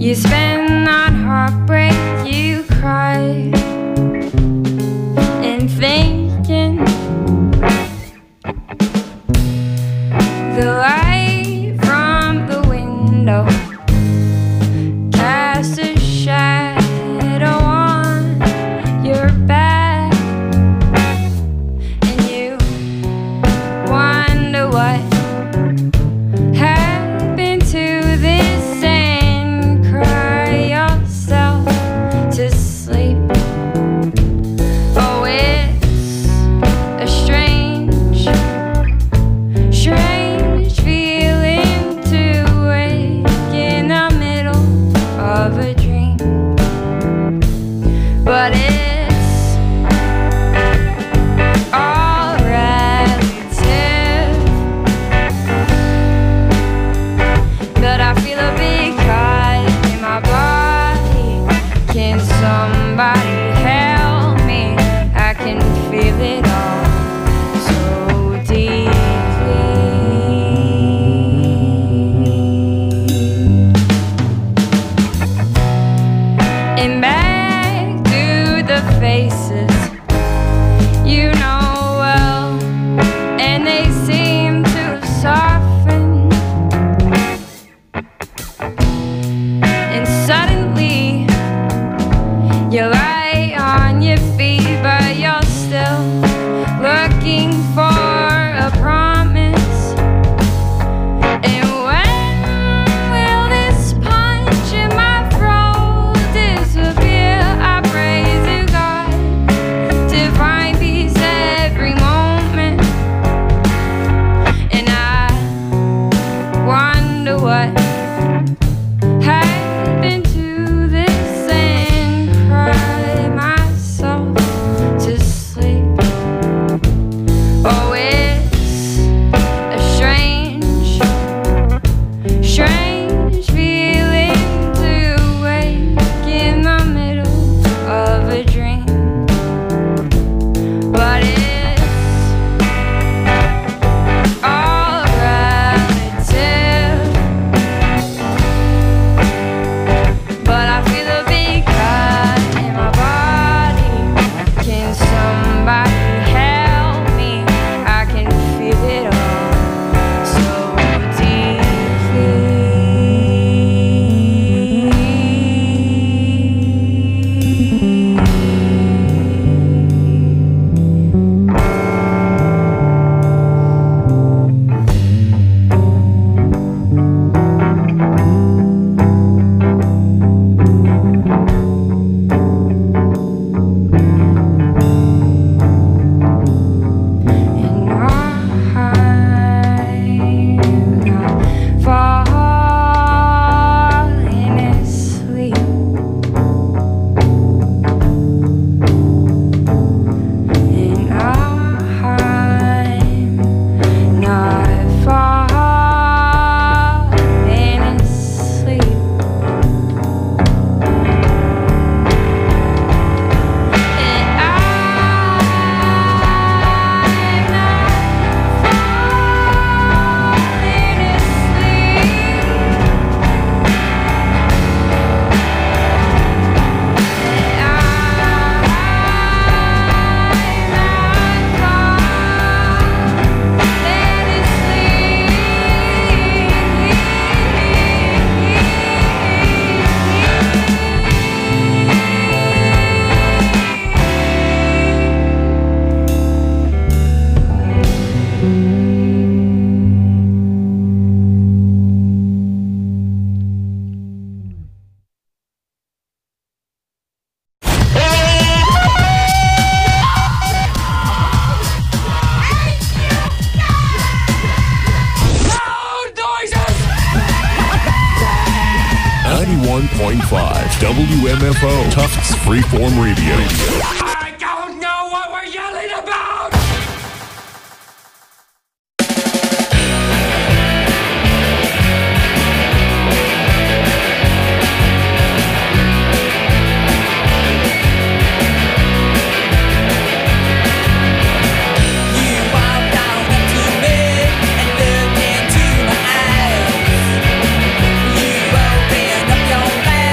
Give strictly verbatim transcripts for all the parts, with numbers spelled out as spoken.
You spend on heartbreak, you cry, and thinking the light from the window casts a shadow on your back, and you wonder what happened to this and cry yourself to sleep. Oh, it's a strange, strange feeling to wake in the middle of a dream, but it's all relative. But I feel a big cut in my body. Can somebody help me? I can feel it all so deeply. And back to the faces you know well, and they seem to soften, and suddenly you lie on your feet, but you're still looking for a promise. And when will this punch in my throat disappear? I pray to God to find peace every moment, and I wonder what happened to this and cry myself to sleep. Oh, it's a strange, strange feeling to wake in the middle of a dream, but it's all relative. But I feel a big cut in my body. Can somebody help me? I can feel it all so deeply. And I'm not falling asleep. And I'm not falling asleep. And I'm ninety-one point five W M F O Tufts Freeform Radio. I don't know what we're yelling about! You walk down up to me and look into my eyes. You open up your mouth.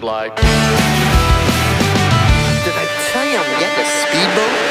like. Did I tell you I'm getting a speedboat?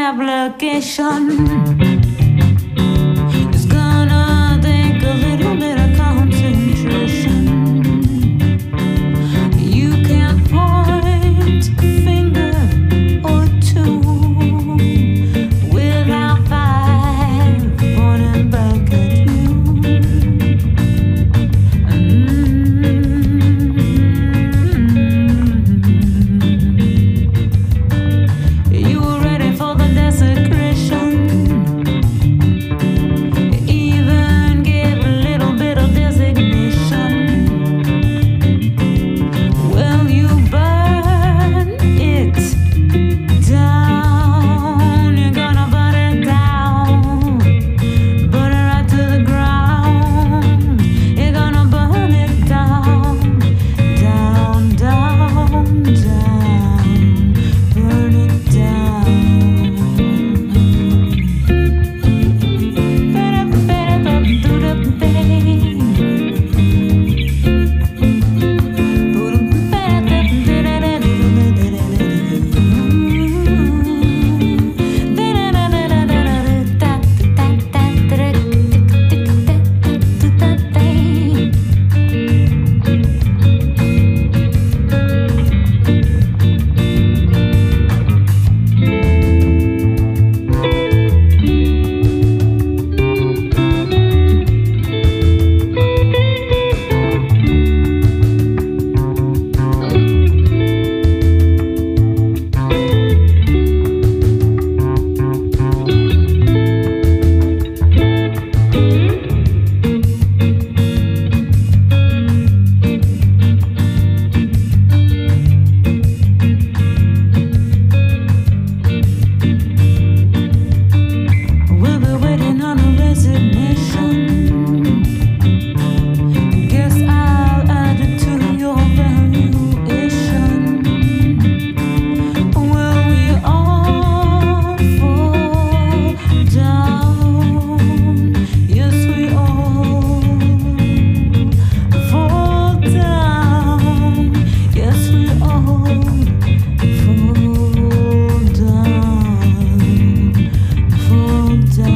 application. It's gonna take a little bit of concentration. You can't point a finger or two without five pointing back at you. Mm-hmm. You were ready for the desecration. Even gave a little bit of designation. Well, you burn it down. You're gonna burn it down. Burn it right to the ground. You're gonna burn it down. Down, down, down. Burn it down. We'll be waiting on a resignation. Guess I'll add it to your valuation. Will we all fall down? Yes, we all fall down. Yes, we all fall down. Fall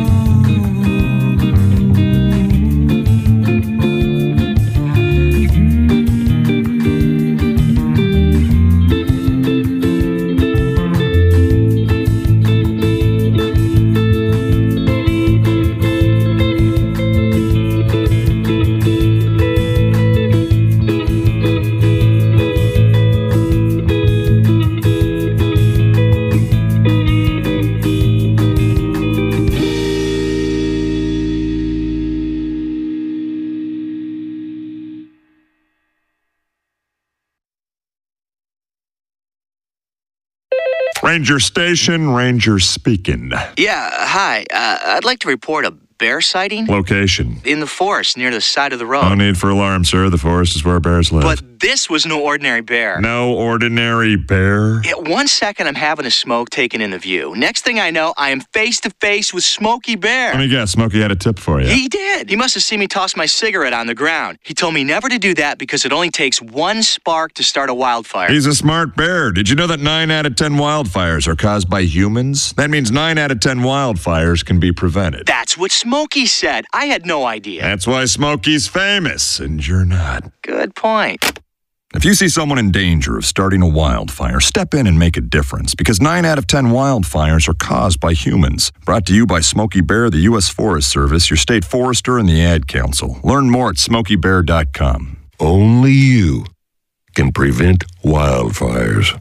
Ranger Station, Ranger speaking. Yeah, hi. Uh, I'd like to report a bear sighting Location. in the forest near the side of the road. No need for alarm, sir. The forest is where bears live. But this was no ordinary bear. No ordinary bear. At one second, I'm having a smoke taken in the view. Next thing I know, I am face to face with Smokey Bear. Let me guess, Smokey had a tip for you. He did. He must have seen me toss my cigarette on the ground. He told me never to do that because it only takes one spark to start a wildfire. He's a smart bear. Did you know that nine out of ten wildfires are caused by humans? That means nine out of ten wildfires can be prevented. That's what Smokey said. I had no idea. That's why Smokey's famous, and you're not. Good point. If you see someone in danger of starting a wildfire, step in and make a difference, because nine out of ten wildfires are caused by humans. Brought to you by Smokey Bear, the U S Forest Service, your state forester, and the Ad Council. Learn more at smokey bear dot com. Only you can prevent wildfires.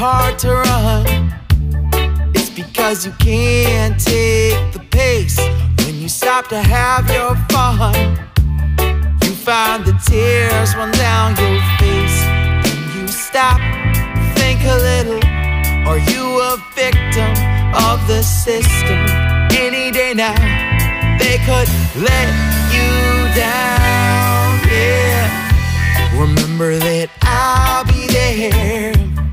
hard to run. It's because you can't take the pace. When you stop to have your fun, you find the tears run down your face. When you stop, think a little. Are you a victim of the system? Any day now, they could let you down, yeah. Remember that I'll be there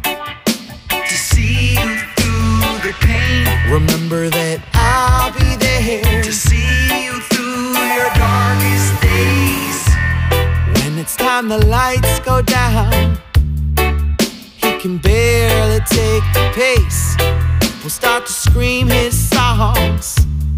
to see you through the pain. Remember that I'll be there to see you through your darkest days. When it's time the lights go down, he can barely take the pace. People start to scream his songs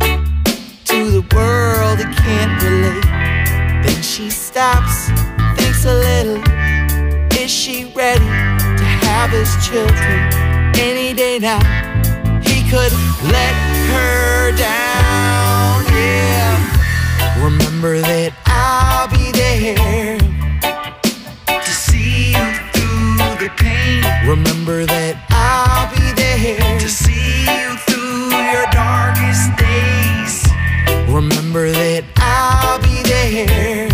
to the world that can't relate. Then she stops, thinks a little. Is she ready to have his children? Any day now, he could let her down, yeah. Remember that I'll be there to see you through the pain. Remember that I'll be there to see you through your darkest days. Remember that I'll be there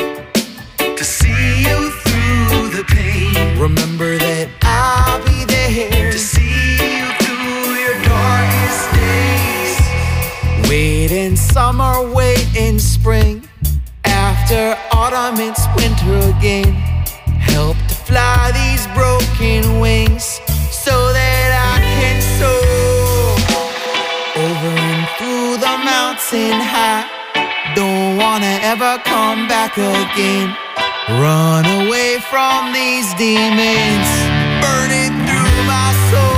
to see you through the pain. Remember that I'll be there to see you through your darkest days. Wait in summer, wait in spring. After autumn, it's winter again. Help to fly these broken wings so that I can soar over and through the mountain high. Don't wanna ever come back again. Run away from these demons, burning through my soul.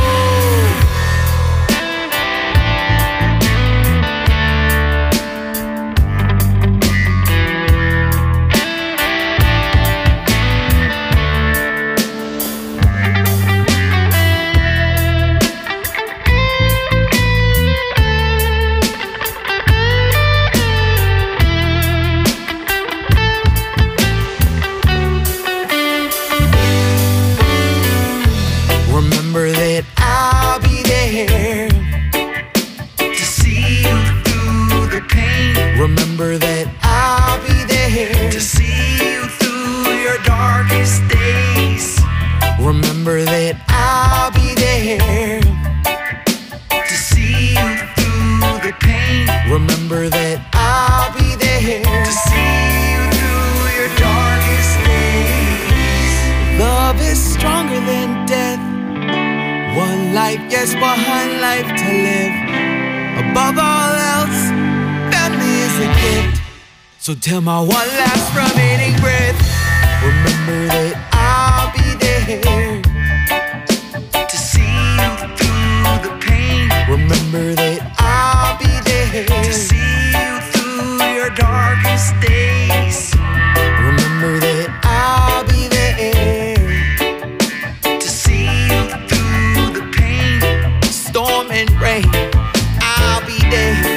Remember that I'll be there to see you through the pain. Remember that I'll be there to see you through your darkest days. Remember that I'll be there to see you through the pain. Remember that I'll be there to see you through your darkest days. Love is stronger than death. One life, yes, one life to live. Above all else, family is a gift. So till my one last remaining breath, remember that I'll be there to see you through the pain. Remember that I'll be there to see you through your darkest days. Remember that I'll be there to see you through the pain. Storm and rain, I'll be there.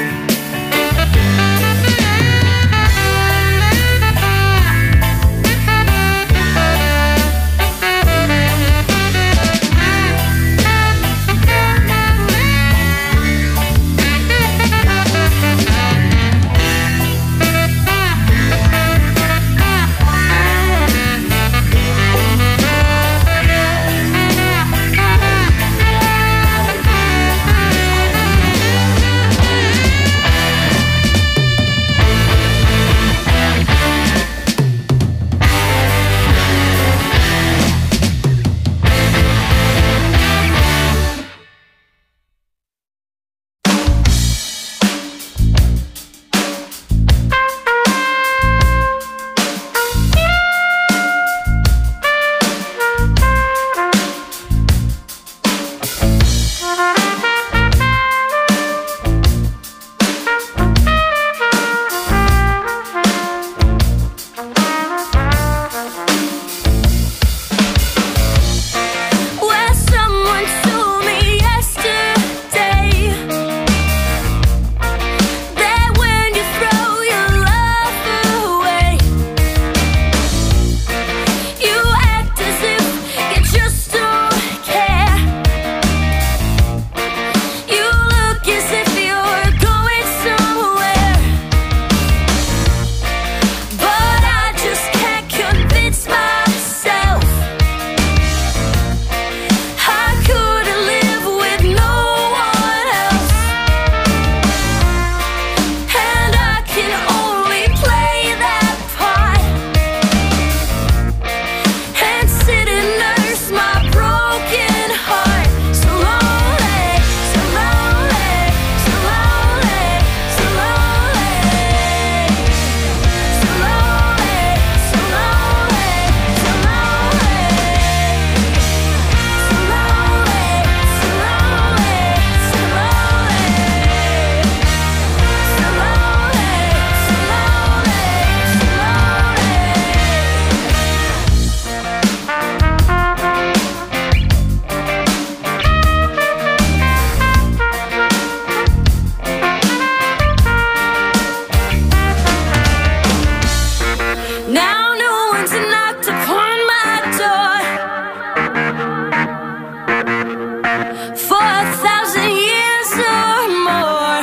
for a thousand years or more.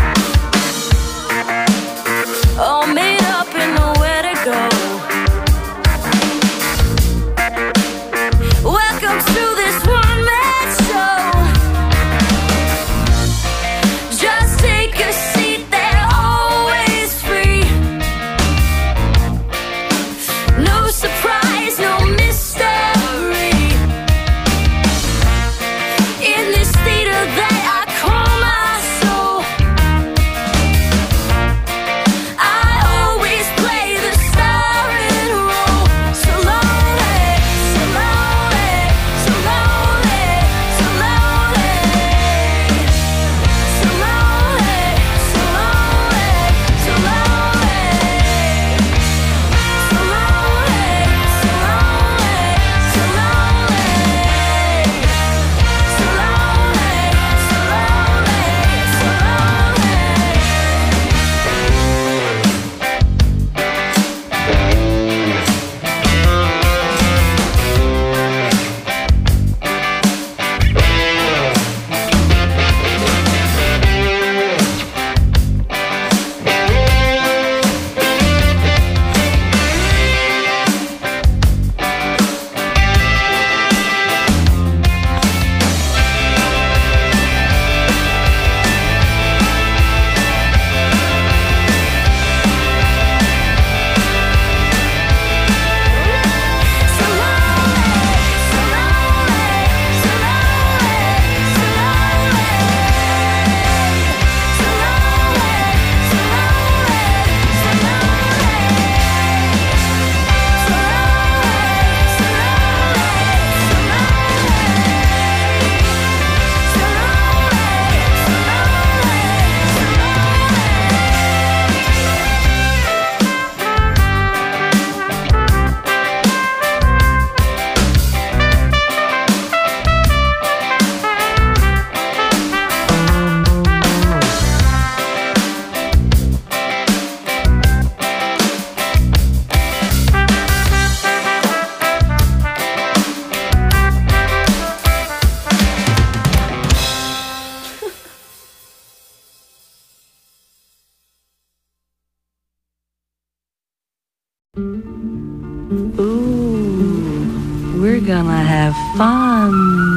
All made up and nowhere to go. Welcome to this one-man show. Just take a seat, they're always free. No surprise, no mystery. In this theater that I call my soul, I always play the starring role. So lonely, so lonely, so lonely, so lonely, so lonely, so lonely, so lonely, so lonely, so lonely, so lonely, so lonely, so Ooh, we're gonna have fun.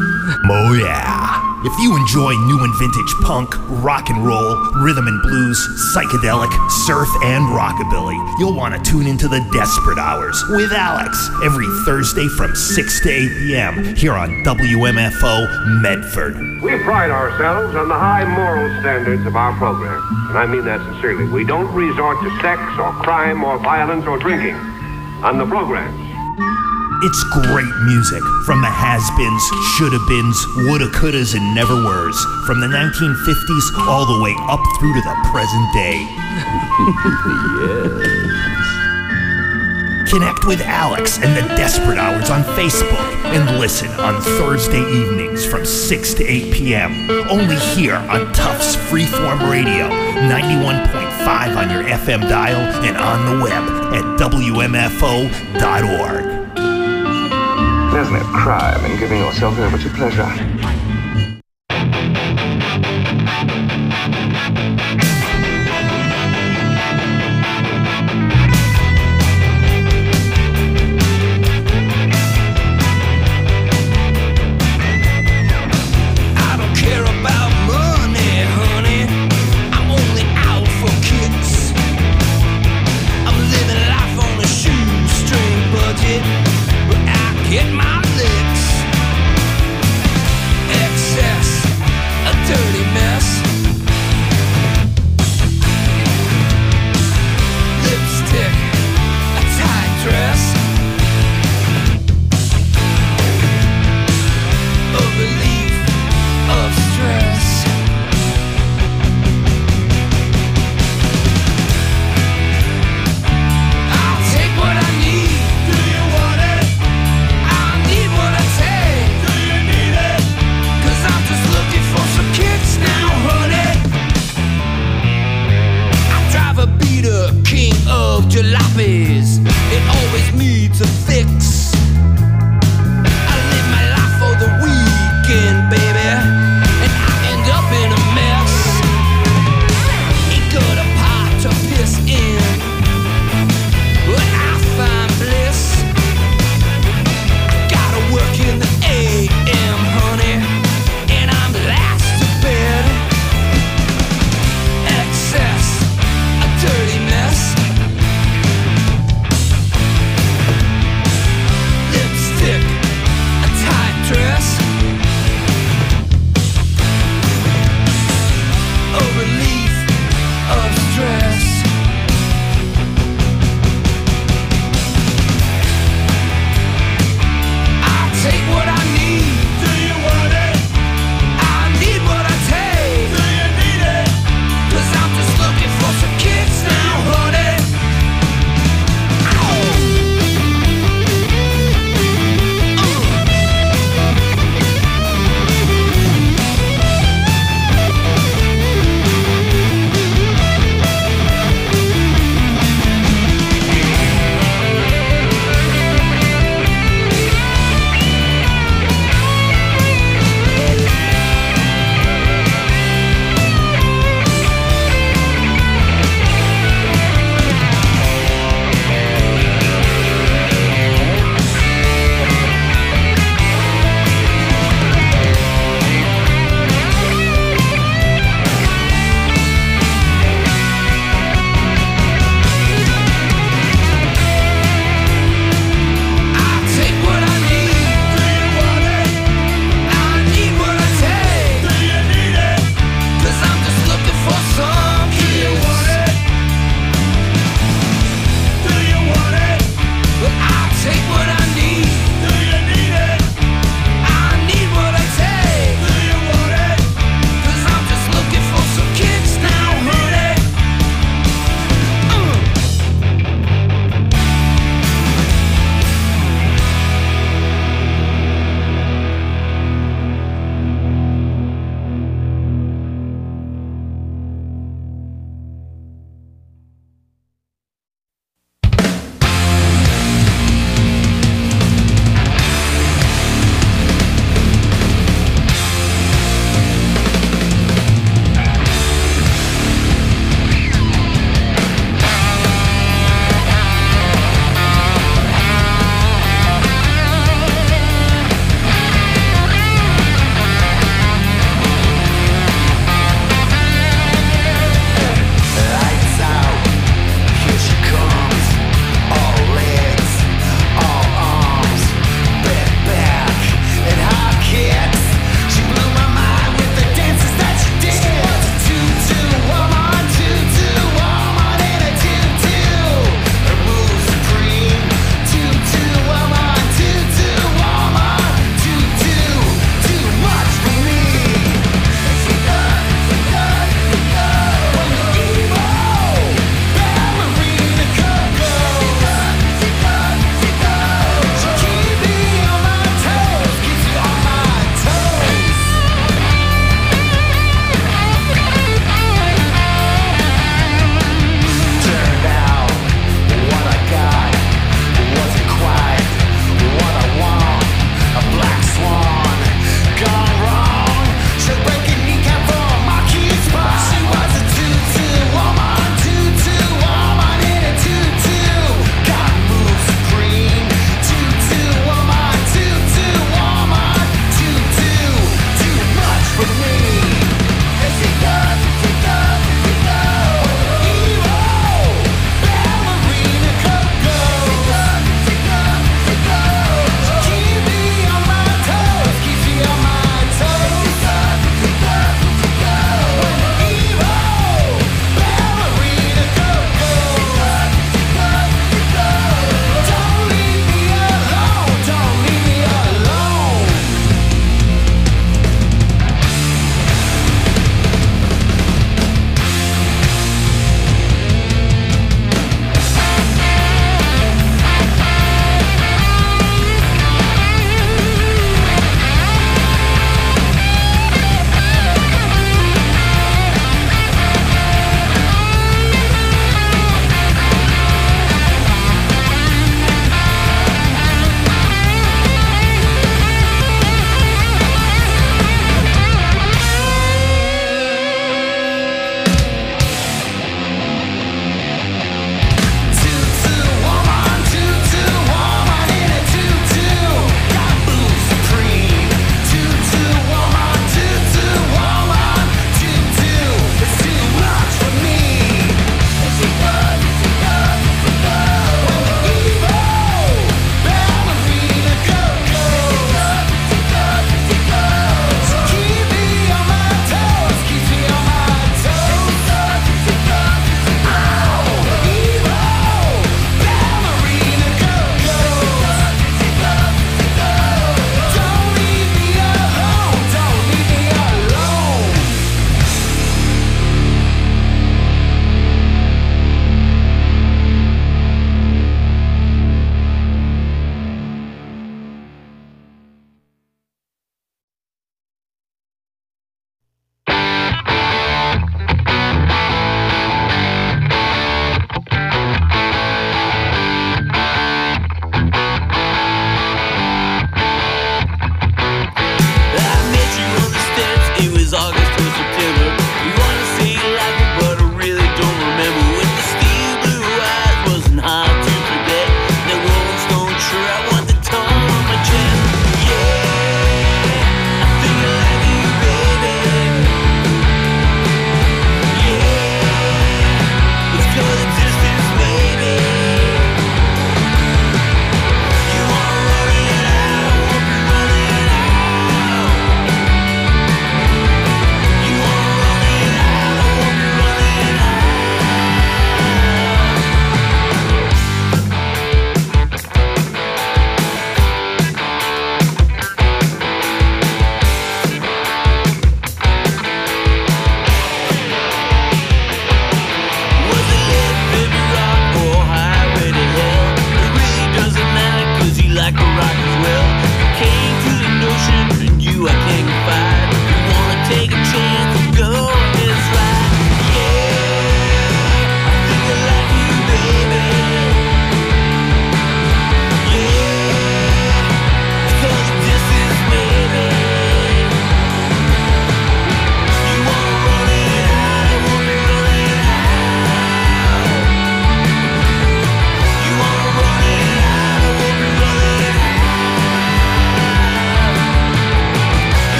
Oh yeah. If you enjoy new and vintage punk, rock and roll, rhythm and blues, psychedelic, surf, and rockabilly, you'll want to tune into the Desperate Hours with Alex every Thursday from six to eight p.m. here on W M F O Medford. We pride ourselves on the high moral standards of our program, and I mean that sincerely. We don't resort to sex or crime or violence or drinking on the programs. It's great music from the has-beens, shoulda-beens, woulda-couldas, and never-weres, from the nineteen fifties all the way up through to the present day. Yes. Connect with Alex and the Desperate Hours on Facebook and listen on Thursday evenings from six to eight p.m. only here on Tufts Freeform Radio, ninety-one point five on your F M dial and on the web at W M F O dot org. There's no crime in giving yourself over to pleasure. Get my licks.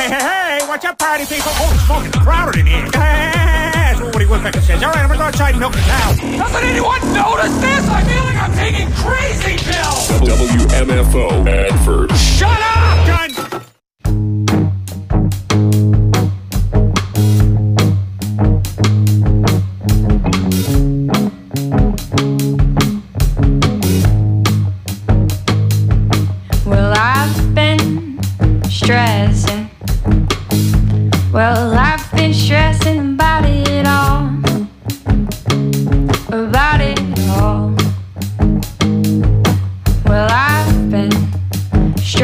Hey, hey, hey, what's up, party people? Oh, it's fucking crowded in here. That's what Woody Woodpecker says. All right, I'm gonna go outside and milk the cow. Doesn't anyone notice this? I feel like I'm taking crazy pills. W M F O advert. Shut up! Done. Well, I've been stressing. Well, I've been stressing.